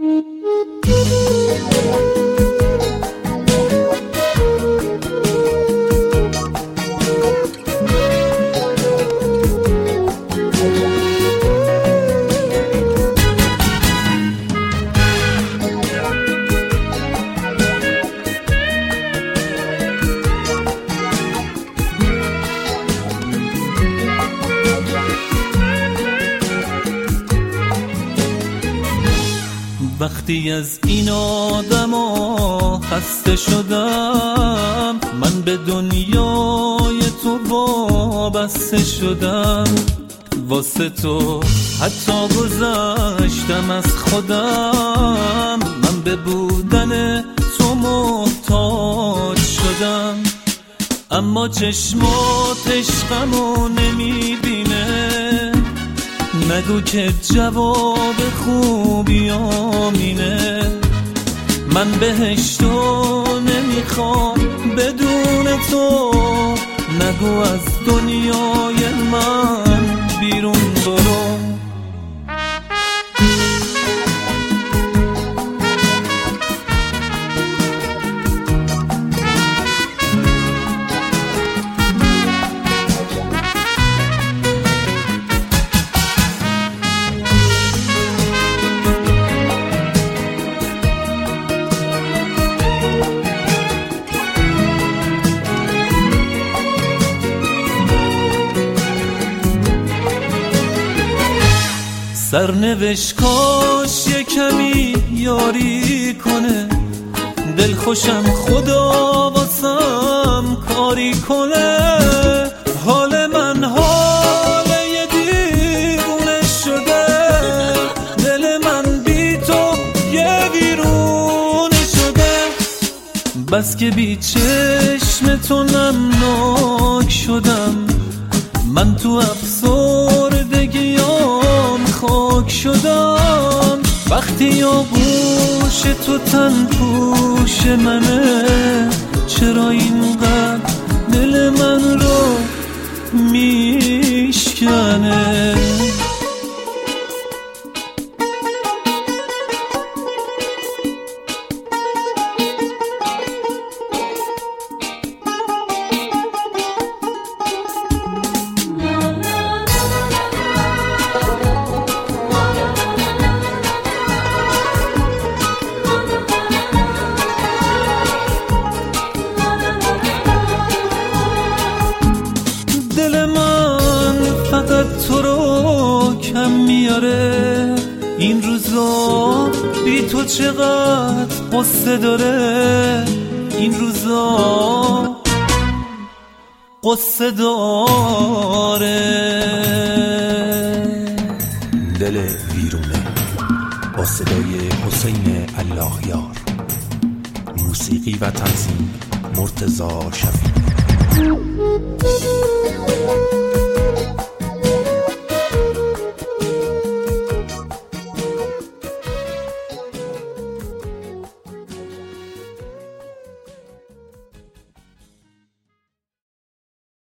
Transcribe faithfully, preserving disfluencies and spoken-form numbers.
وقتی از این آدما خسته شدم، من به دنیای تو وابسته شدم. واسه تو حتی گذشتم از خودم، من به بودن تو محتاج شدم. اما چشمات عشقمو نمیبینه، نگو که جواب خوبیام اینه. من بهشتو نمیخوام بدون تو، نگو از دنیای من بیرون برو. سرنوشت کاش یه کمی یاری کنه، دلخوشم خدا واسم کاری کنه. حال من حال یه دیوونه شده، دل من بی تو یه ویرونه شده. بس که بی چشم تو نمناک شدم، من تو افسردگیام خاک شدم. وقتی آغوش تو تن پوش منه، چرا اینقدر دل من رو میشکنه؟ تو رو کم میاره این روزا، بی تو چقدر قصه داره این روزا، قصه داره. دل ویرونه با صدای حسین الله یار، موسیقی و تنظیم مرتضی شفیعی.